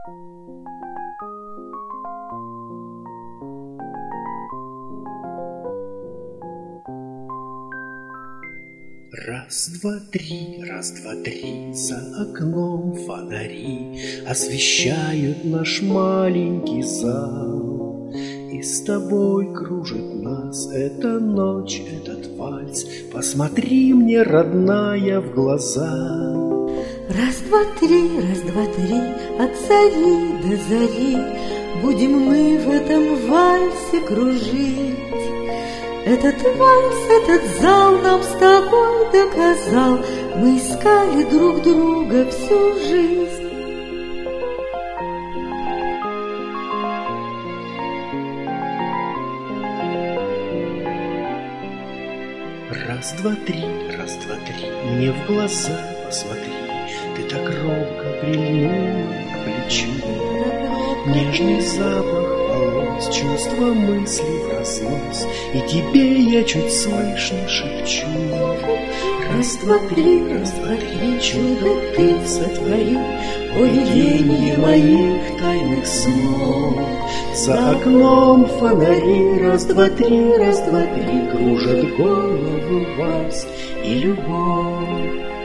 Раз, два, три, за окном фонари освещают наш маленький зал. И с тобой кружит нас эта ночь, этот вальс. Посмотри мне, родная, в глаза. Раз, два, три, от зари до зари будем мы в этом вальсе кружить. Этот вальс, этот зал нам с тобой доказал, мы искали друг друга всю жизнь. Раз, два, три, мне в глаза посмотри. Ты так робко прильнула к плечу. Нежный запах волос, чувства, мысли в разнос, и тебе я чуть слышно шепчу. Раз, два, три, чудо ты сотворил, о виденье моих тайных снов. За окном фонари, раз, два, три, кружат голову вальс и любовь.